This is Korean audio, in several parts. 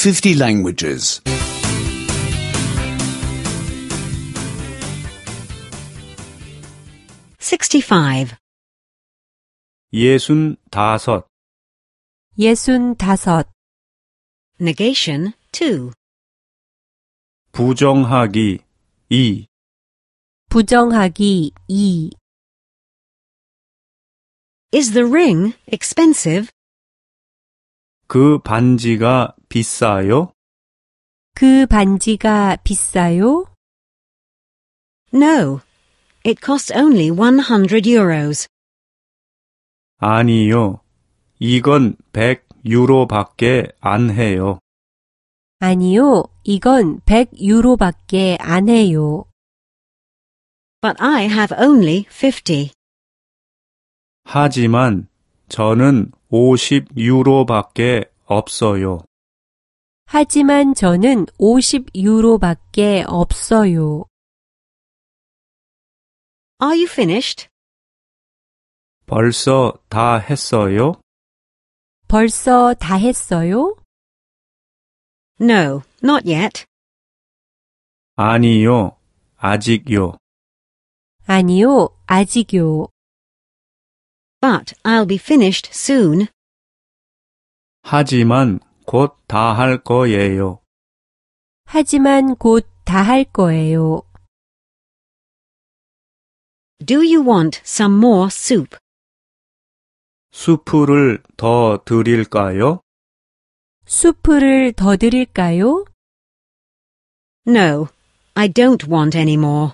50 languages. 65. 65. 65. Negation 2. 부정하기 2. 부정하기 2. Is the ring expensive? 그 반지가 비싸요? 그 반지가 비싸요? No. It costs only 100 euros. 아니요. 이건 100유로밖에 안 해요. 아니요, 이건 100유로밖에 안 해요. But I have only 50. 하지만 저는 50유로밖에 없어요. 하지만 저는 50유로밖에 없어요. Are you finished? 벌써 다 했어요? 벌써 다 했어요? No, not yet. 아니요. 아직요. 아니요, 아직요. But I'll be finished soon. 하지만 곧 다 할 거예요. 하지만 곧 다 할 거예요. Do you want some more soup? 수프를 더 드릴까요? 수프를 더 드릴까요? No, I don't want any more.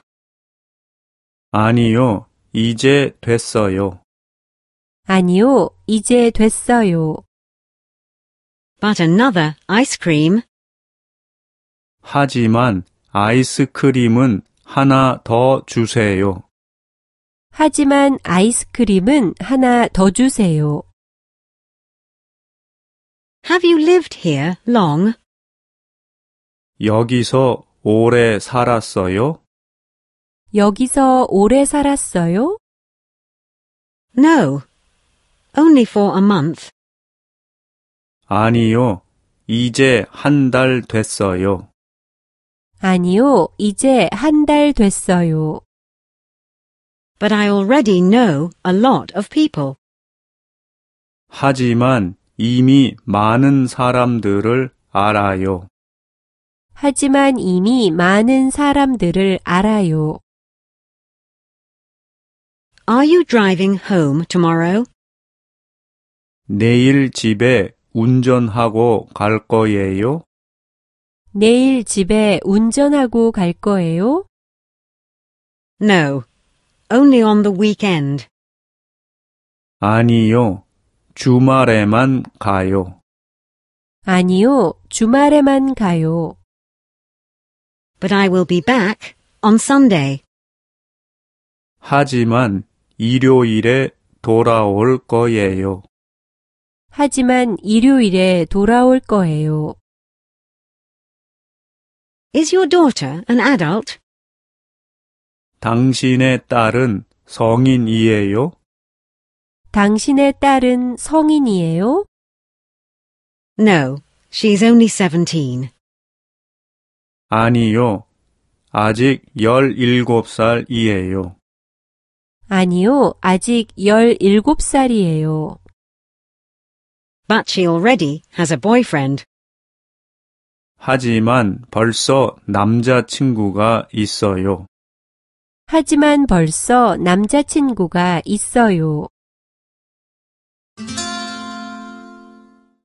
아니요. 이제 됐어요. 아니요, 이제 됐어요. But another ice cream. 하지만 아이스크림은 하나 더 주세요. 하지만 아이스크림은 하나 더 주세요. Have you lived here long? 여기서 오래 살았어요? 여기서 오래 살았어요? No, only for a month. 아니요. 이제 한 달 됐어요. 아니요, 이제 한 달 됐어요. But I already know a lot of people. 하지만 이미 많은 사람들을 알아요. 하지만 이미 많은 사람들을 알아요. Are you driving home tomorrow? 내일 집에 운전하고 갈 거예요? 내일 집에 운전하고 갈 거예요? No, only on the weekend. 아니요. 주말에만 가요. 아니요, 주말에만 가요. But I will be back on Sunday. 하지만 일요일에 돌아올 거예요. 하지만 일요일에 돌아올 거예요. Is your daughter an adult? 당신의 딸은 성인이에요? 당신의 딸은 성인이에요? No, she's only 17. 아니요. 아직 17살이에요. 아니요, 아직 17살이에요. But she already has a boyfriend. 하지만 벌써 남자친구가 있어요. 하지만 벌써 남자친구가 있어요.